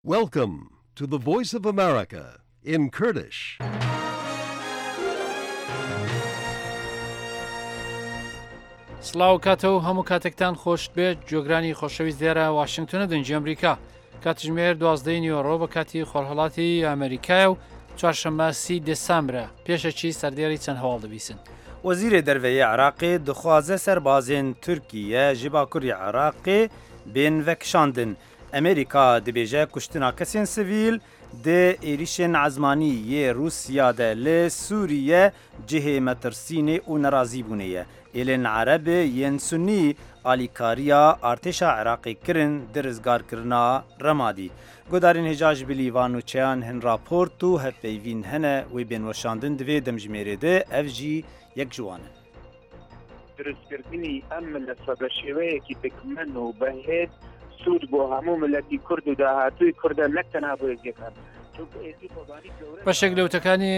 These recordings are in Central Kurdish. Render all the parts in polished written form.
Welcome to the Voice of America in Kurdish. سڵاو کاتەوە هەموو کاتێکتان خۆش بێت جۆگرانی خۆشەویست دیێرە واشنگتنە دەنجی ئەمریکا کاتژمێر 12 نیوەڕۆ بە کاتی خۆرهەڵاتی ئەمریکای و چوارشەممە 30 دێسامبرە پێشەچی سەردێری چەند هەواڵ دەبیسن. وەزیرê derveyê Iraqê dixwaze serbazên Tirkiye ji Bakurê Iraqê bên vekişandin. Amerîka dibêje kuştina kesên sivîl di êrişên ezmanî yê Rûsya de li Sûriye cihê metirsînê û nerazîbûnê ye. Êlên Erebê yên Sunnî alîkariya artêşa Iraqê kirin di rizgarkirina Remadî. Gudarên hêja ji bilîvan û çeyan hin raport û hevpeyvîn hene wê bên weşandin divê demjimêrê de ev jî yek ji wan in. درستکردنی ئەم ملەفە بە شێوەیەکی بکمەن و بەهێز سوود بۆ هەموو ملەتی کورد و داهاتووی کوردە نەک تەنها بۆ یەکێکان بەشێک لەوتەکانی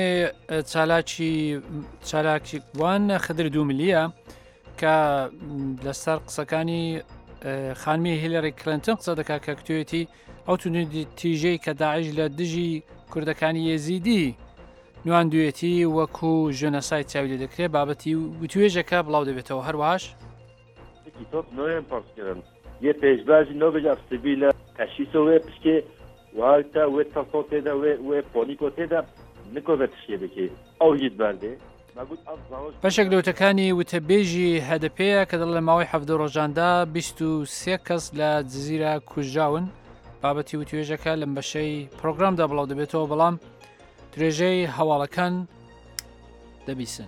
چالاکیوان خدر 2 ملیە کە لەسەر قسەکانی خانمی هیلاری کلنتن قسە دەکات کە کتوێتی ئەو تیژەی کە داعش لە دژی کوردەکانی یێزیدی نواندوێتی وەکو ژێنەسای چاوی لێ دەکرێت بابەتی وتوێژەکە بڵاو دەبێتەوە هەروەهاش یه پیشبرزی نو بجا سبیل کشیسو و پشکه والتا و تصوته دا و پونیکوته دا نکو بتشیه بکی او هید برده بەشێک لەوتەکانی وتەبێژی هەدەپەیە کە دڵ لە ماوەی 7 ڕۆژاندا 23 کەس لە جززیرە کوژراون بابەتی وتوێژەکە لەم بەشەی پرۆگرامدا بڵاو دەبێتەوە بەڵام درێژەی هەواڵەکان دەبیسن.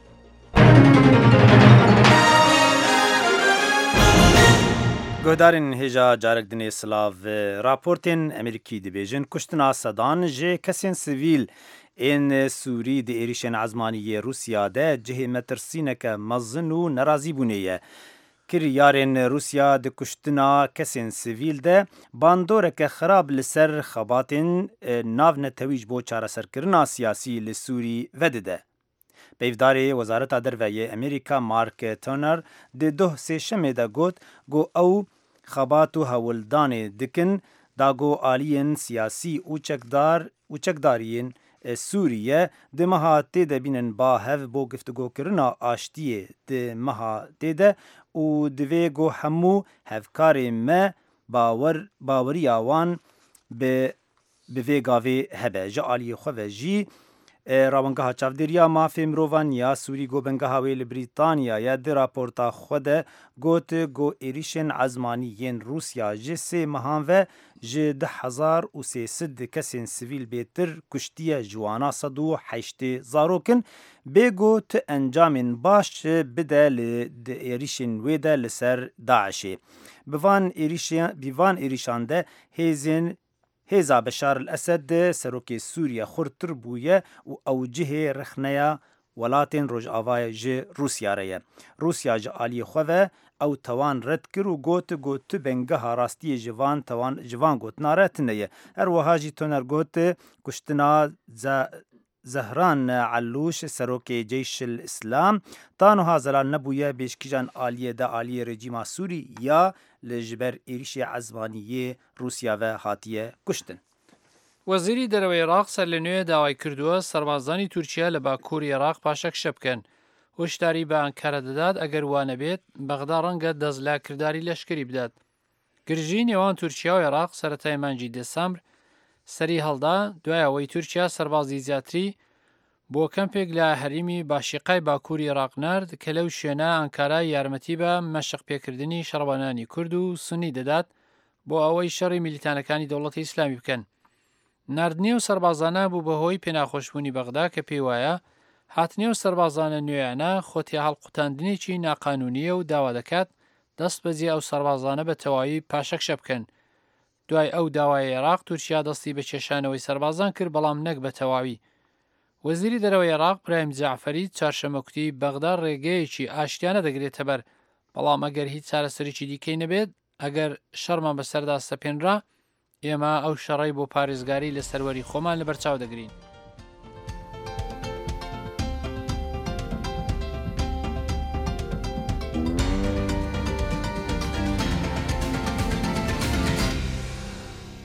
Guhdarên hêja carek dinê silav raportên Amerîkî dibêjin kuştina sedan ji kesên sivîl ên Sûrî di êrişên ezmanî yê Rûsya de cihê metirsîneke mezin û nerazîbûnê ye. Kiryarên Rûsya di kuştina kesên sivîl de bandoreke xerab li ser xebatên navnetewî ji bo çareserkirina siyasî li Sûrî vedide. Peyvdarê Wezareta Derveyê Amerîka Mark Toner di doh sêşemê de got ew xebat û hewildanê dikin da got aliyên siyasî û çekdariyên Sûriye di meha tê de bînin bahev bo giftugokirina aştiyê di meha tê de û divê got hemû hevkarê me baweriya wan bi vê gavê hebe ji aliyê xwe ve jî Rawangeha çavdêriya mafê mirovan ya Sûrî gobengeha wê li Brîtanyayê di raporta xwe de got êrişên ezmanî yên Rûsya ji sê mehan ve ji 2300 kesên sivîl bêtir kuştiye ji wana 180 zarokin bê got encamên baş bide li êrişên wê de li ser Daişê. Bi van êrişan de Hêza Beşar el-Esed serokê Sûriye xurtir bûye û ew cihê rexneya welatên Rojavayê ji Rûsya re ye. Rûsya ji aliyê xwe ve ew tawan red kir û got tu bengeha rastiyê ji van gotina re tune ye. Her wiha jî Toner got kuştina Zehran Ellûş serokê Ceyşil İslam taniha zelal nebûye pêşkîjan aliyê de aliyê rejîma Sûrî ya li ji ber êrişê ezmanî Rûsya ve hatiye kuştin. وەزیری دەرەوەی عێراق سەر لە نوێ داوای کردووە سەربازانی تورکیا لە باکووری عێراق پاشەکشە بکەن. هۆشداری بە ئەنکارە دەدات ئەگەر وانە بێت بەغدا ڕەنگە دەست لە کردداری لەشکری بدات. گرژی نێوان تورکیا و عێراق سەرەتای مانگی دێسامبر سەری هەڵدا دوای ئەوەی تورکیا سەربازی زیاتری بۆ کەمپێک لە هەریمی باشیقای باکووری عێراق نرد کە لەو شوێنە ئەنکارا یارمەتی بە مەشق پێکردنی شەڕەوانانی کورد و سونی دەدات بۆ ئەوەی شەڕی میلیتانەکانی دەوڵەتی ئیسلامی بکەن. نردنیە و سەربازانە بوو بەهۆی پێناخۆشبوونی بەغدا کە پێی وایە هاتنێ و سەربازانە نوێیانە خۆتی هەڵقوتاندنێکی ناقانونیە و داوا دەکات دەست بەجێ ئەو سەربازانە بە تەواوی پاشەکشە بکەن. دوای ئەو داوای عێراق تورکیا دەستی بە کێشانەوەی سەربازان کرد بەڵام نەک بە تەواوی. وەزیری دەرەوەی عێراق برایم جەعفەری چوارشەممە کوتی بەغدا ڕێگەیەکی ئاشتیانە دەگرێتە بەر بەڵام ئەگەر هیچ چارەسەرێکی دیکەی نەبێت ئەگەر شەڕمان بەسەردا سەپێنرا ئێمە ئەو شەڕەی بۆ پارێزگاری لە سەروەری خۆمان لەبەرچاو دەگرین.